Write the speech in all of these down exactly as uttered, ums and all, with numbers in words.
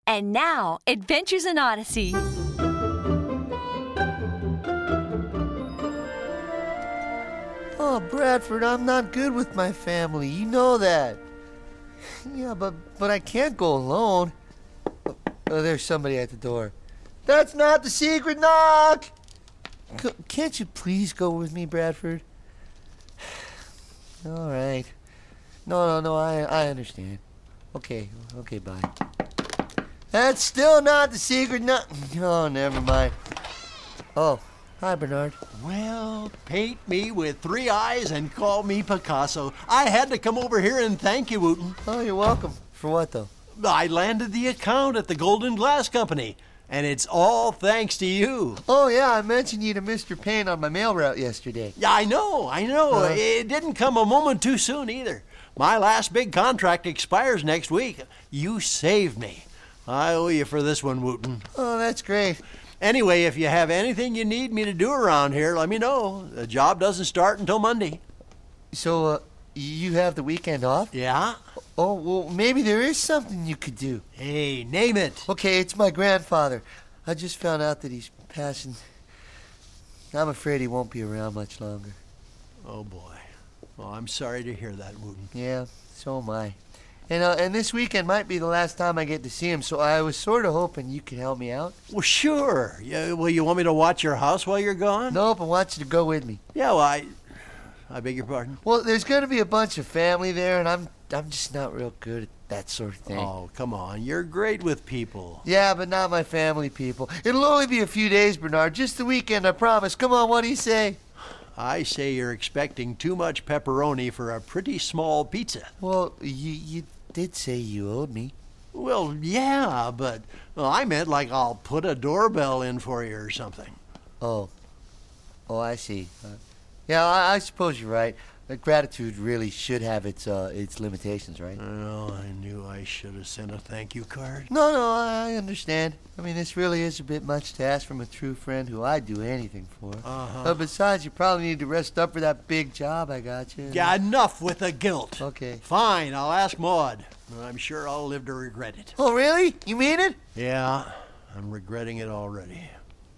And now, Adventures in Odyssey. Oh, Bradford, I'm not good with my family. You know that. Yeah, but but I can't go alone. Oh, there's somebody at the door. That's not the secret knock! C- can't you please go with me, Bradford? All right. No, no, no, I, I understand. Okay, okay, bye. That's still not the secret knock. Oh, never mind. Oh, hi, Bernard. Well, paint me with three eyes and call me Picasso. I had to come over here and thank you, Wooten. Oh, you're welcome. For what, though? I landed the account at the Golden Glass Company, and it's all thanks to you. Oh, yeah, I mentioned you to Mister Payne on my mail route yesterday. Yeah, I know, I know. Uh, it didn't come a moment too soon either. My last big contract expires next week. You saved me. I owe you for this one, Wooten. Oh, that's great. Anyway, if you have anything you need me to do around here, let me know. The job doesn't start until Monday. So, uh, you have the weekend off? Yeah? Oh, well, maybe there is something you could do. Hey, name it. Okay, it's my grandfather. I just found out that he's passing. I'm afraid he won't be around much longer. Oh, boy. Well, I'm sorry to hear that, Wooten. Yeah, so am I. And uh, and this weekend might be the last time I get to see him, so I was sort of hoping you could help me out. Well, sure. Yeah, well, you want me to watch your house while you're gone? Nope, I want you to go with me. Yeah, well, I... I beg your pardon? Well, there's going to be a bunch of family there, and I'm I'm just not real good at that sort of thing. Oh, come on. You're great with people. Yeah, but not my family people. It'll only be a few days, Bernard. Just the weekend, I promise. Come on, what do you say? I say you're expecting too much pepperoni for a pretty small pizza. Well, you, you did say you owed me. Well, yeah, but well, I meant like I'll put a doorbell in for you or something. Oh. Oh, I see. Uh, yeah, I, I suppose you're right. Uh, gratitude really should have its uh, its limitations, right? Well, I knew I should have sent a thank you card. No, no, I understand. I mean, this really is a bit much to ask from a true friend who I'd do anything for. Uh-huh. Uh, besides, you probably need to rest up for that big job I got you. Yeah, enough with the guilt. Okay. Fine, I'll ask Maud. I'm sure I'll live to regret it. Oh, really? You mean it? Yeah, I'm regretting it already.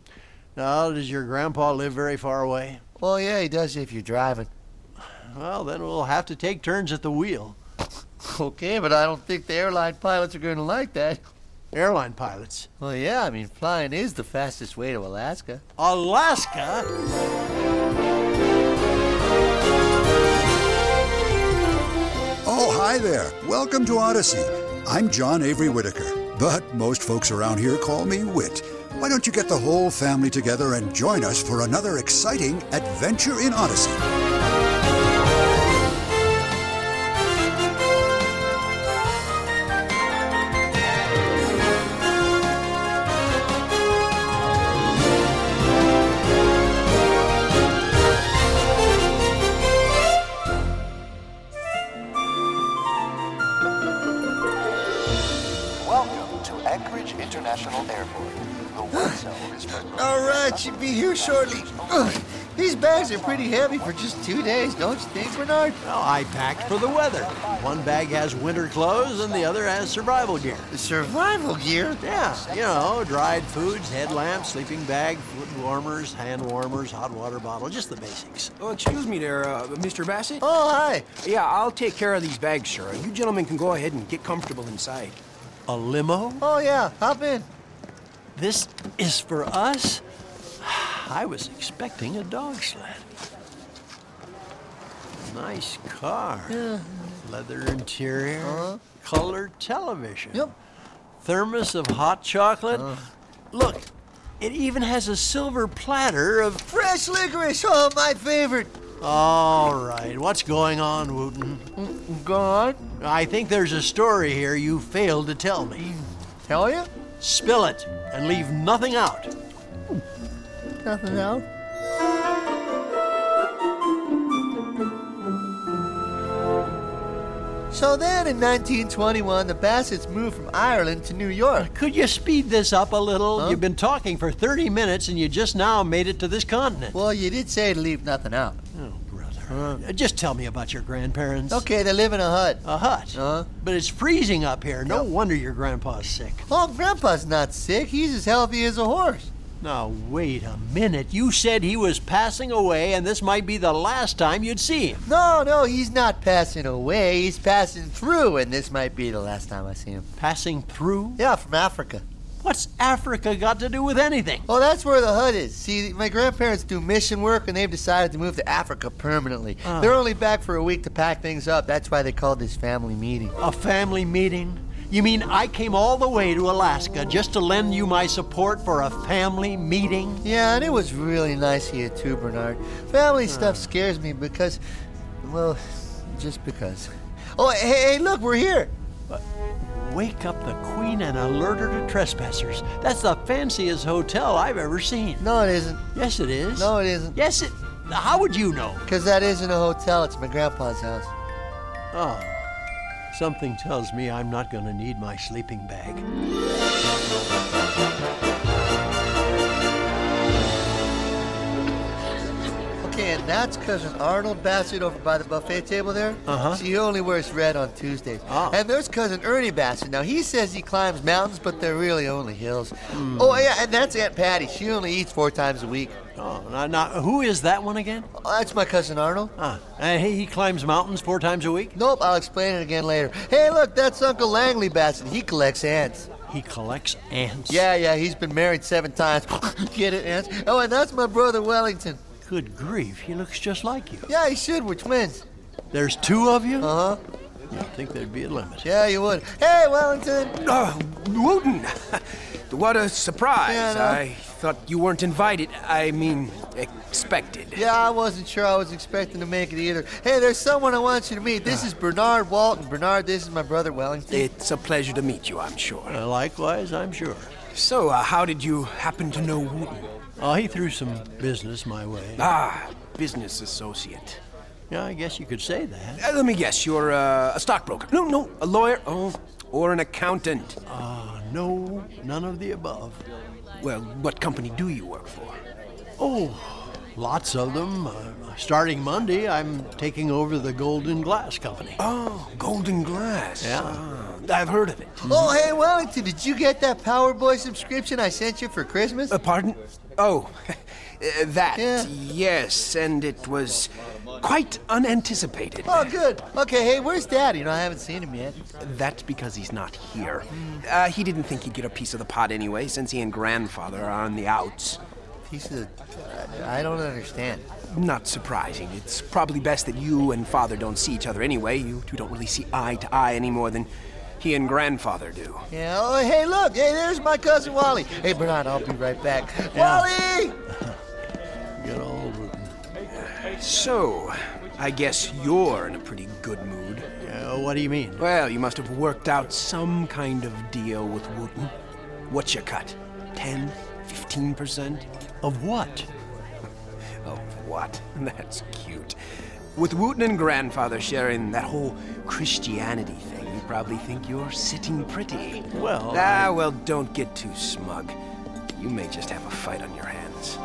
Now, does your grandpa live very far away? Well, yeah, he does if you're driving. Well, then we'll have to take turns at the wheel. Okay, but I don't think the airline pilots are going to like that. Airline pilots? Well, yeah, I mean, flying is the fastest way to Alaska. Alaska? Oh, hi there. Welcome to Odyssey. I'm John Avery Whitaker, but most folks around here call me Whit. Why don't you get the whole family together and join us for another exciting adventure in Odyssey? Welcome to Anchorage International Airport. The one zone is for... All right, should be here shortly. Ugh, these bags are pretty heavy for just two days, don't you think, Bernard? Well, I packed for the weather. One bag has winter clothes and the other has survival gear. Survival gear? Yeah, you know, dried foods, headlamps, sleeping bag, foot warmers, hand warmers, hot water bottle, just the basics. Oh, excuse me there, uh, Mister Bassett? Oh, hi. Yeah, I'll take care of these bags, sir. You gentlemen can go ahead and get comfortable inside. A limo? Oh, yeah, hop in. This is for us? I was expecting a dog sled. Nice car. Yeah. Leather interior. Uh-huh. Color television. Yep. Thermos of hot chocolate. Uh. Look, it even has a silver platter of... Fresh licorice, oh, my favorite. All right, what's going on, Wooten? Go on. I think there's a story here you failed to tell me. Tell you? Spill it and leave nothing out. Nothing else. So then, in nineteen twenty-one, the Bassetts moved from Ireland to New York. Could you speed this up a little? Huh? You've been talking for thirty minutes and you just now made it to this continent. Well, you did say to leave nothing out. Oh, brother. Uh, just tell me about your grandparents. Okay, they live in a hut. A hut? Uh-huh. But it's freezing up here. No wonder your grandpa's sick. Oh, Grandpa's not sick. He's as healthy as a horse. Now, wait a minute. You said he was passing away, and this might be the last time you'd see him. No, no, he's not passing away. He's passing through, and this might be the last time I see him. Passing through? Yeah, from Africa. What's Africa got to do with anything? Oh, that's where the hut is. See, my grandparents do mission work, and they've decided to move to Africa permanently. Oh. They're only back for a week to pack things up. That's why they called this family meeting. A family meeting? You mean I came all the way to Alaska just to lend you my support for a family meeting? Yeah, and it was really nice of you too, Bernard. Family stuff scares me because, well, just because. Oh, hey, hey, look, we're here. Wake up the Queen and alert her to trespassers. That's the fanciest hotel I've ever seen. No, it isn't. Yes, it is. No, it isn't. Yes, it... How would you know? Because that isn't a hotel. It's my grandpa's house. Oh. Something tells me I'm not going to need my sleeping bag. Okay, and that's Cousin Arnold Bassett over by the buffet table there. Uh-huh. See, he only wears red on Tuesdays. Oh. And there's Cousin Ernie Bassett. Now, he says he climbs mountains, but they're really only hills. Oh, yeah, and that's Aunt Patty. She only eats four times a week. Oh, now, now who is that one again? Oh, that's my Cousin Arnold. Ah, and he, he climbs mountains four times a week? Nope, I'll explain it again later. Hey, look, that's Uncle Langley Bassett. He collects ants. He collects ants? Yeah, yeah, he's been married seven times. Get it, ants? Oh, and that's my brother Wellington. Good grief, he looks just like you. Yeah, he should. We're twins. There's two of you? Uh-huh. You'd think there'd be a limit. Yeah, you would. Hey, Wellington. Oh, Wooten! What a surprise. Yeah, no. I thought you weren't invited. I mean, expected. Yeah, I wasn't sure I was expecting to make it either. Hey, there's someone I want you to meet. This is Bernard Walton. Bernard, this is my brother Wellington. It's a pleasure to meet you, I'm sure. Uh, likewise, I'm sure. So, uh, how did you happen to know Wooten? Oh, he threw some business my way. Ah, business associate. Yeah, I guess you could say that. Uh, let me guess, you're uh, a stockbroker. No, no, a lawyer. Oh, or an accountant. Uh, no, none of the above. Well, what company do you work for? Oh, lots of them. Uh, starting Monday, I'm taking over the Golden Glass Company. Oh, Golden Glass. Yeah. Ah, I've heard of it. Oh, hey, Wellington, did you get that Power Boy subscription I sent you for Christmas? Uh, pardon? Oh, uh, that. Yeah. Yes, and it was quite unanticipated. Oh, good. Okay, hey, where's Dad? You know, I haven't seen him yet. That's because he's not here. Uh, he didn't think he'd get a piece of the pot anyway, since he and Grandfather are on the outs. Piece of... I don't understand. Not surprising. It's probably best that you and Father don't see each other anyway. You two don't really see eye to eye any more than he and Grandfather do. Yeah, oh, hey, look. Hey, there's my cousin Wally. Hey, Bernard, I'll be right back. Yeah. Wally! Good old Wooten. So, I guess you're in a pretty good mood. Uh, what do you mean? Well, you must have worked out some kind of deal with Wooten. What's your cut? Ten? Fifteen percent? Of what? Of what? That's cute. With Wooten and Grandfather sharing that whole Christianity thing, you probably think you're sitting pretty. Well, Ah, well, don't get too smug. You may just have a fight on your hands.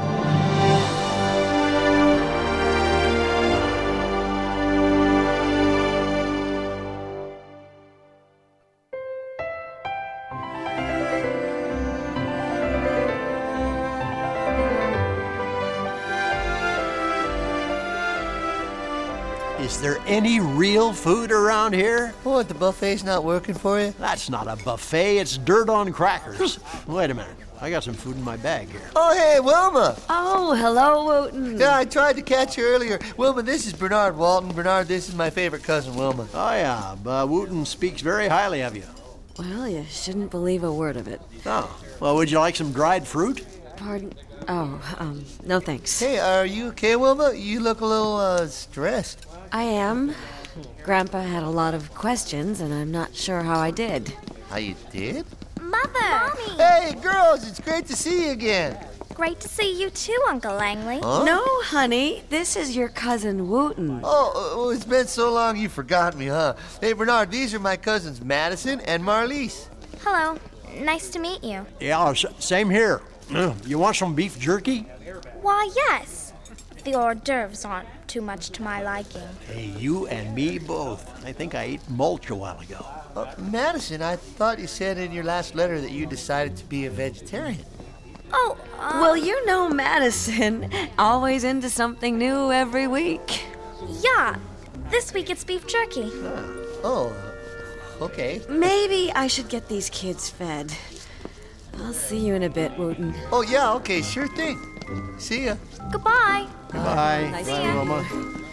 Is there any real food around here? What, the buffet's not working for you? That's not a buffet, it's dirt on crackers. Wait a minute, I got some food in my bag here. Oh, hey, Wilma. Oh, hello, Wooten. Yeah, I tried to catch you earlier. Wilma, this is Bernard Walton. Bernard, this is my favorite cousin, Wilma. Oh yeah, uh, Wooten speaks very highly of you. Well, you shouldn't believe a word of it. Oh, well, would you like some dried fruit? Pardon? Oh, um, no thanks. Hey, are you okay, Wilma? You look a little, uh, stressed. I am. Grandpa had a lot of questions, and I'm not sure how I did. How you did? Mother! Mommy! Hey, girls, it's great to see you again. Great to see you too, Uncle Langley. Huh? No, honey, this is your cousin Wooten. Oh, uh, it's been so long you forgot me, huh? Hey, Bernard, these are my cousins Madison and Marlise. Hello. Nice to meet you. Yeah, s- same here. Uh, You want some beef jerky? Why, yes. if the hors d'oeuvres aren't too much to my liking. Hey, you and me both. I think I ate mulch a while ago. Uh, Madison, I thought you said in your last letter that you decided to be a vegetarian. Oh, uh, Well, you know Madison. Always into something new every week. yeah. This week it's beef jerky. Oh, okay. Maybe I should get these kids fed. I'll see you in a bit, Wooten. Oh, yeah, okay, sure thing. See ya. Goodbye. Bye. Nice Bye, to meet you. Roma.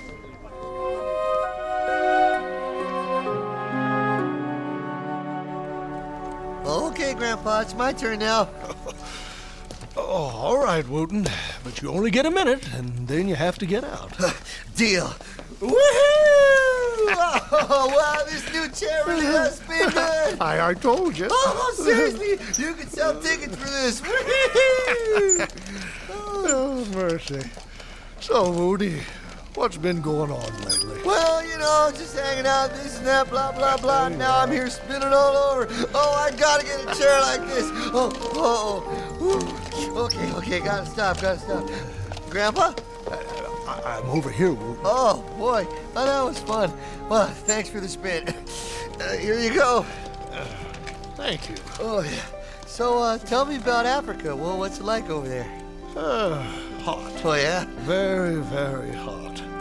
Okay, Grandpa, it's my turn now. Oh, all right, Wooten. But you only get a minute, and then you have to get out. Deal. Woohoo! Oh, wow, this new chair really does spin good. I, I told you. Oh, seriously, you can sell tickets for this. Woohoo! Oh, mercy. So, Woody, what's been going on lately? Well, you know, just hanging out, this and that, blah, blah, blah. Now I'm here spinning all over. Oh, I gotta get a chair like this. Oh, oh, oh. Okay, okay, gotta stop, gotta stop. Grandpa? I, I'm over here, Wooten. Oh, boy, oh, that was fun. Well, thanks for the spin. Uh, here you go. Thank you. Oh, yeah. So, uh, tell me about Africa. Well, what's it like over there? Uh, hot. Oh, yeah? Very, very hot.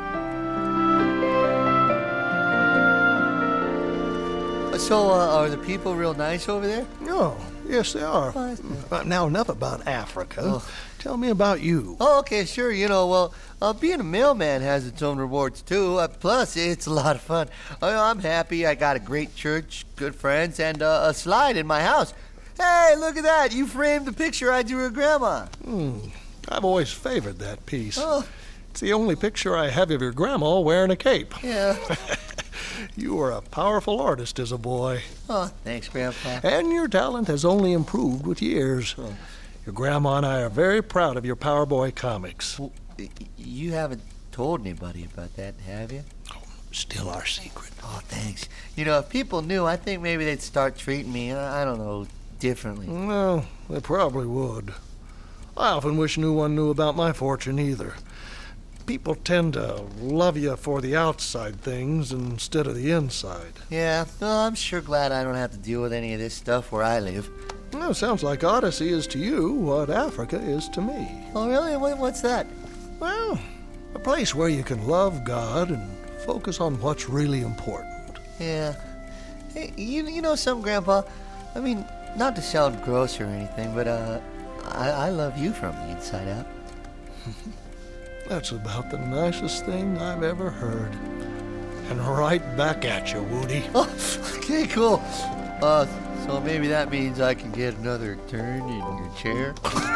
So, uh, are the people real nice over there? Oh, yes, they are. Oh, But now, enough about Africa. Oh. Tell me about you. Oh, okay, sure. You know, well, uh, being a mailman has its own rewards, too. Uh, plus, it's a lot of fun. Uh, I'm happy I got a great church, good friends, and uh, a slide in my house. Hey, look at that. You framed the picture I drew of Grandma. Hmm. I've always favored that piece. Oh, It's the only picture I have of your grandma wearing a cape. yeah. You were a powerful artist as a boy, Oh, thanks, Grandpa. and your talent has only improved with years. Oh. Your grandma and I are very proud of your Power Boy comics. Well, y- you haven't told anybody about that, have you? Still our secret. Oh, thanks. You know, if people knew, I think maybe they'd start treating me, uh, I don't know, differently. Well, they probably would. I often wish no one knew about my fortune either. People tend to love you for the outside things instead of the inside. Yeah, well, I'm sure glad I don't have to deal with any of this stuff where I live. Well, sounds like Odyssey is to you what Africa is to me. Oh, really? What, what's that? Well, a place where you can love God and focus on what's really important. Yeah. Hey, you, you know something, Grandpa? I mean, not to sound gross or anything, but, uh, I, I love you from the inside out. That's about the nicest thing I've ever heard. And right back at you, Woody. Oh, okay, cool. Uh, so maybe that means I can get another turn in your chair?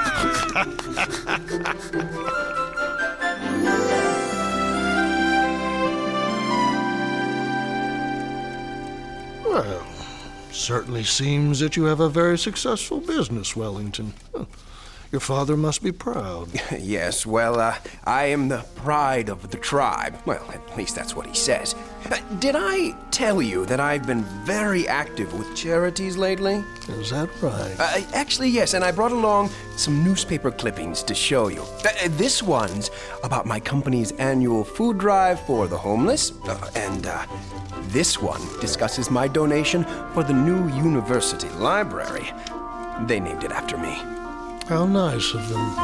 Well, certainly seems that you have a very successful business, Wellington. Huh. Your father must be proud. Yes, well, uh, I am the pride of the tribe. Well, at least that's what he says. Uh, did I tell you that I've been very active with charities lately? Is that right? Uh, actually, yes, and I brought along some newspaper clippings to show you. Uh, uh, this one's about my company's annual food drive for the homeless, uh, and uh, this one discusses my donation for the new university library. They named it after me. How nice of them.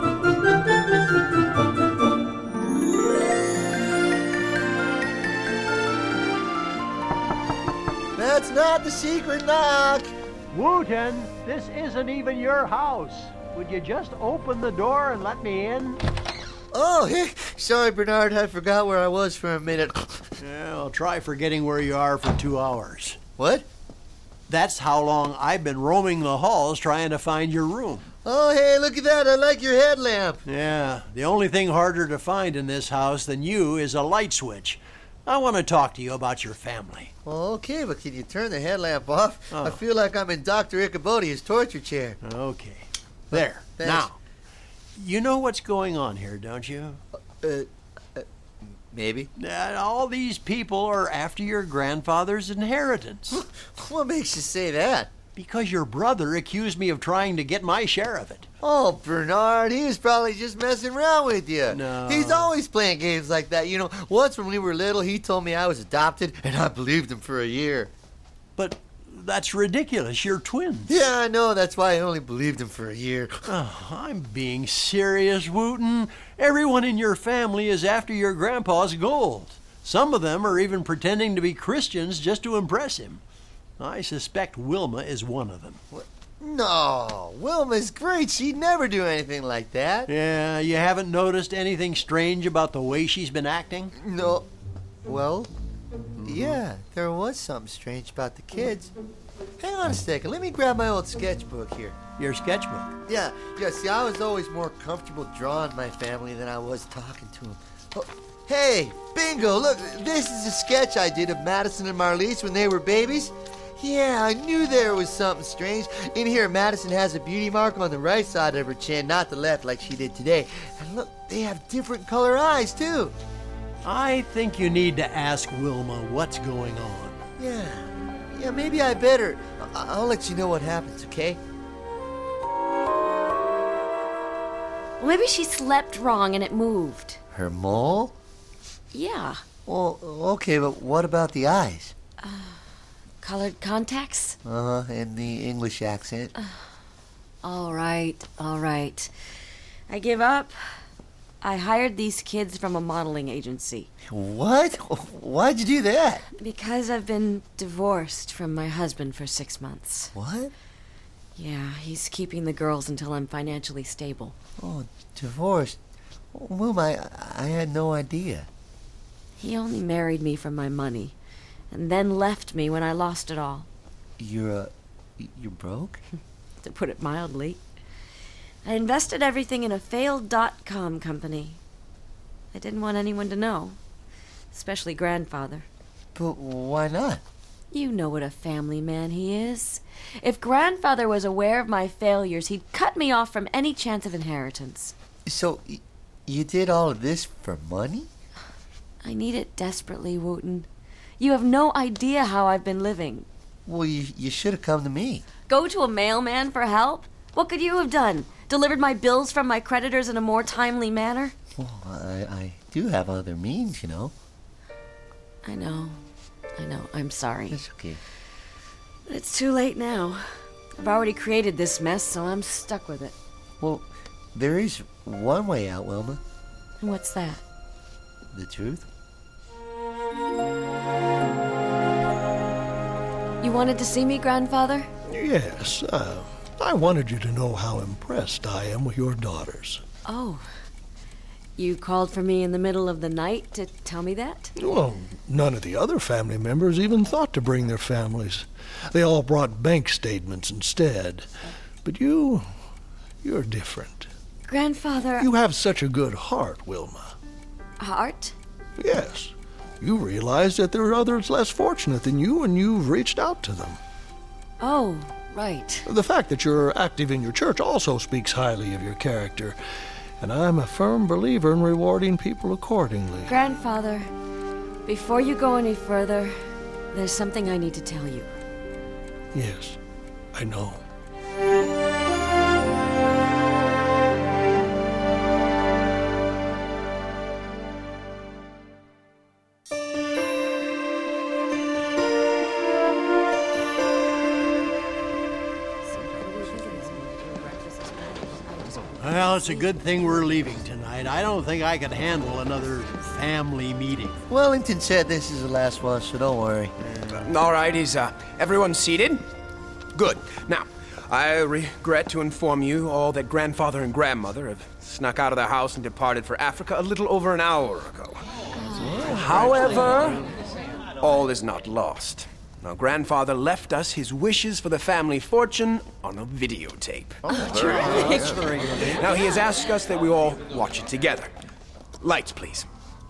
That's not the secret knock. Wooten, this isn't even your house. Would you just open the door and let me in? Oh, hey, sorry, Bernard. I forgot where I was for a minute. Yeah, I'll try forgetting where you are for two hours. What? That's how long I've been roaming the halls trying to find your room. Oh, hey, look at that. I like your headlamp. Yeah, the only thing harder to find in this house than you is a light switch. I want to talk to you about your family. Well, okay, but can you turn the headlamp off? Oh. I feel like I'm in Doctor Ichabodia's torture chair. Okay. There. Thanks. Now, you know what's going on here, don't you? Uh, uh maybe. Uh, all these people are after your grandfather's inheritance. What makes you say that? Because your brother accused me of trying to get my share of it. Oh, Bernard, he was probably just messing around with you. No. He's always playing games like that. You know, once when we were little, he told me I was adopted, and I believed him for a year. But that's ridiculous. You're twins. Yeah, I know. That's why I only believed him for a year. Oh, I'm being serious, Wooten. Everyone in your family is after your grandpa's gold. Some of them are even pretending to be Christians just to impress him. I suspect Wilma is one of them. What? No, Wilma's great. She'd never do anything like that. Yeah, you haven't noticed anything strange about the way she's been acting? No. Well, yeah, there was something strange about the kids. Hang on a second. Let me grab my old sketchbook here. Your sketchbook? Yeah, yeah. See, I was always more comfortable drawing my family than I was talking to them. Oh, hey, bingo, look, this is a sketch I did of Madison and Marlise when they were babies. Yeah, I knew there was something strange. In here, Madison has a beauty mark on the right side of her chin, not the left like she did today. And look, they have different color eyes, too. I think you need to ask Wilma what's going on. Yeah, yeah, maybe I better. I- I'll let you know what happens, okay? Well, maybe she slept wrong and it moved. Her mole? Yeah. Well, okay, but what about the eyes? Uh, colored contacts? Uh-huh, and the English accent. Uh, all right, all right. I give up. I hired these kids from a modeling agency. What? Why'd you do that? Because I've been divorced from my husband for six months. What? Yeah, he's keeping the girls until I'm financially stable. Oh, divorced? Wilma, I, I had no idea. He only married me for my money, and then left me when I lost it all. You're, uh, you're broke? To put it mildly. I invested everything in a failed dot-com company. I didn't want anyone to know, especially grandfather. But why not? You know what a family man he is. If grandfather was aware of my failures, he'd cut me off from any chance of inheritance. So, y- you did all of this for money? I need it desperately, Wooten. You have no idea how I've been living. Well, you, you should have come to me. Go to a mailman for help? What could you have done? Delivered my bills from my creditors in a more timely manner? Well, I, I do have other means, you know. I know. I know. I'm sorry. It's okay. But it's too late now. I've already created this mess, so I'm stuck with it. Well, there is one way out, Wilma. And what's that? The truth. You wanted to see me, grandfather? Yes, uh, I wanted you to know how impressed I am with your daughters. Oh. You called for me in the middle of the night to tell me that? Well, none of the other family members even thought to bring their families. They all brought bank statements instead. But you, you're different. Grandfather... You have such a good heart, Wilma. Heart? Yes. You realize that there are others less fortunate than you, and you've reached out to them. Oh, right. The fact that you're active in your church also speaks highly of your character. And I'm a firm believer in rewarding people accordingly. Grandfather, before you go any further, there's something I need to tell you. Yes, I know. Well, it's a good thing we're leaving tonight. I don't think I could handle another family meeting. Wellington said this is the last one, so don't worry. All right, is uh, everyone seated? Good. Now, I regret to inform you all that grandfather and grandmother have snuck out of the house and departed for Africa a little over an hour ago. However, all is not lost. Now, grandfather left us his wishes for the family fortune on a videotape. Oh, terrific. Now, he has asked us that we all watch it together. Lights, please.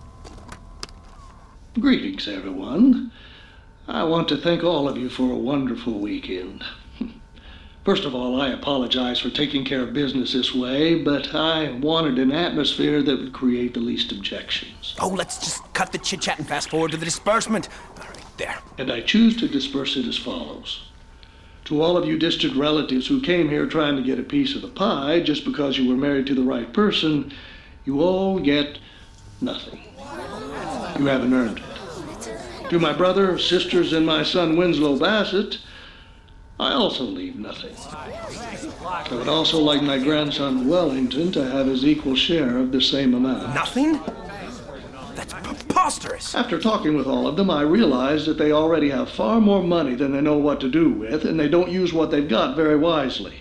Greetings, everyone. I want to thank all of you for a wonderful weekend. First of all, I apologize for taking care of business this way, but I wanted an atmosphere that would create the least objections. Oh, let's just cut the chit-chat and fast forward to the disbursement. All right, there. And I choose to disperse it as follows. To all of you distant relatives who came here trying to get a piece of the pie just because you were married to the right person, you all get nothing. You haven't earned it. To my brother, sisters, and my son Winslow Bassett, I also leave nothing. I would also like my grandson Wellington to have his equal share of the same amount. Nothing? That's preposterous. After talking with all of them, I realized that they already have far more money than they know what to do with, and they don't use what they've got very wisely.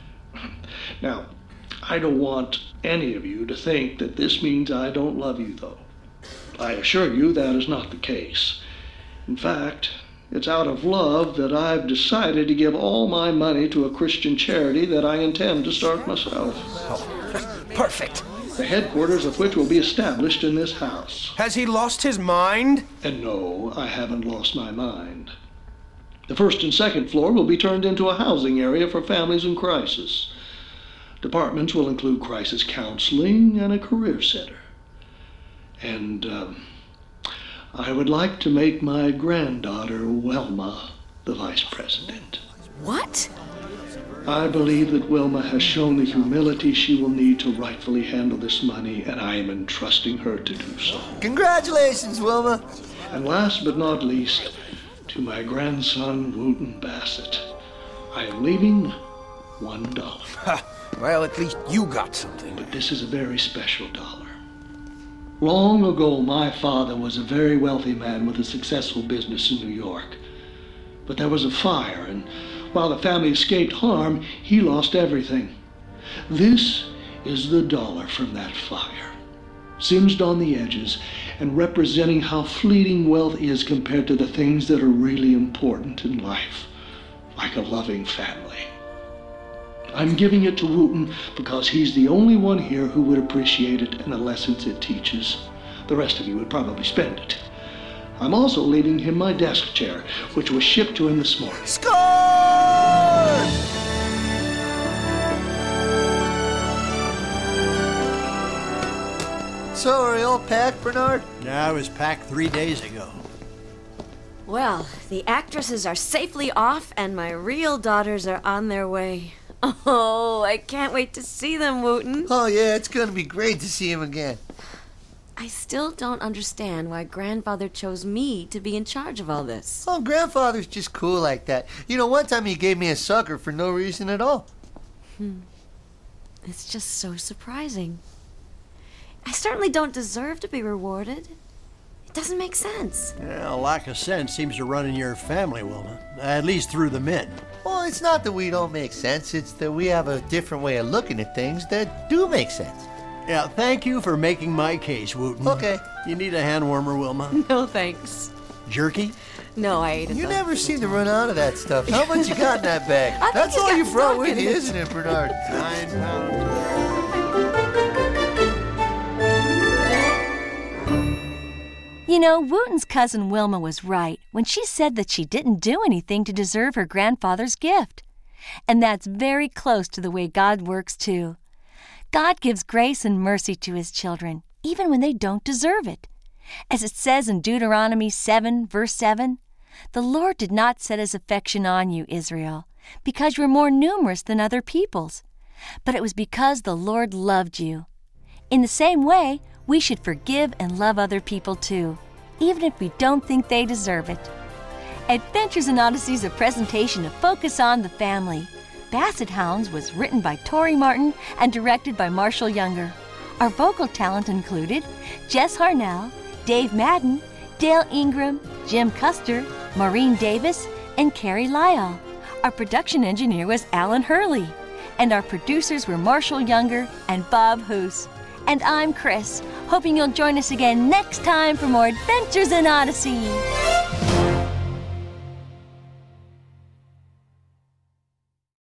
Now, I don't want any of you to think that this means I don't love you, though. I assure you that is not the case. In fact, it's out of love that I've decided to give all my money to a Christian charity that I intend to start myself. Oh, perfect. The headquarters of which will be established in this house. Has he lost his mind? And no, I haven't lost my mind. The first and second floor will be turned into a housing area for families in crisis. Departments will include crisis counseling and a career center. And um, I would like to make my granddaughter, Wilma, the vice president. What? I believe that Wilma has shown the humility she will need to rightfully handle this money, and I am entrusting her to do so. Congratulations, Wilma. And last but not least, to my grandson, Wooten Bassett, I am leaving one dollar. Ha! Well, at least you got something. But this is a very special dollar. Long ago, my father was a very wealthy man with a successful business in New York. But there was a fire, and while the family escaped harm, he lost everything. This is the dollar from that fire, singed on the edges and representing how fleeting wealth is compared to the things that are really important in life, like a loving family. I'm giving it to Wooten because he's the only one here who would appreciate it and the lessons it teaches. The rest of you would probably spend it. I'm also leaving him my desk chair, which was shipped to him this morning. Score! So, are you all packed, Bernard? Yeah, I was packed three days ago. Well, the actresses are safely off, and my real daughters are on their way. Oh, I can't wait to see them, Wooten. Oh, yeah, it's going to be great to see him again. I still don't understand why Grandfather chose me to be in charge of all this. Oh, Grandfather's just cool like that. You know, one time he gave me a sucker for no reason at all. Hmm. It's just so surprising. I certainly don't deserve to be rewarded. It doesn't make sense. Yeah, a lack of sense seems to run in your family, Wilma. At least through the men. Well, it's not that we don't make sense. It's that we have a different way of looking at things that do make sense. Yeah, thank you for making my case, Wooten. Okay. You need a hand warmer, Wilma? No, thanks. Jerky? No, I ate it. You though. never seem to run out of that stuff. How much you got in that bag? I think That's he's all got you brought stock with in you, it. isn't it, Bernard? Nine pounds. You know, Wooten's cousin Wilma was right when she said that she didn't do anything to deserve her grandfather's gift. And that's very close to the way God works, too. God gives grace and mercy to his children, even when they don't deserve it. As it says in Deuteronomy seven, verse seven, "The Lord did not set his affection on you, Israel, because you were more numerous than other peoples, but it was because the Lord loved you." In the same way, we should forgive and love other people too, even if we don't think they deserve it. Adventures in Odyssey is a presentation of Focus on the Family. Basset Hounds was written by Tori Martin and directed by Marshall Younger. Our vocal talent included Jess Harnell, Dave Madden, Dale Ingram, Jim Custer, Maureen Davis, and Carrie Lyall. Our production engineer was Alan Hurley. And our producers were Marshall Younger and Bob Hoos. And I'm Chris, hoping you'll join us again next time for more Adventures in Odyssey.